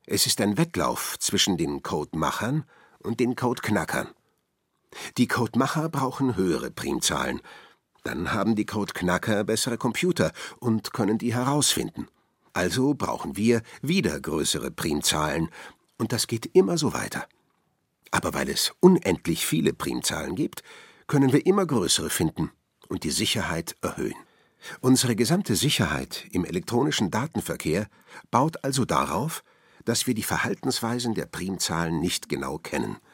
Es ist ein Wettlauf zwischen den Codemachern und den Codeknackern. Die Codemacher brauchen höhere Primzahlen. Dann haben die Codeknacker bessere Computer und können die herausfinden. Also brauchen wir wieder größere Primzahlen. Und das geht immer so weiter. Aber weil es unendlich viele Primzahlen gibt, können wir immer größere finden und die Sicherheit erhöhen. Unsere gesamte Sicherheit im elektronischen Datenverkehr baut also darauf, dass wir die Verhaltensweisen der Primzahlen nicht genau kennen.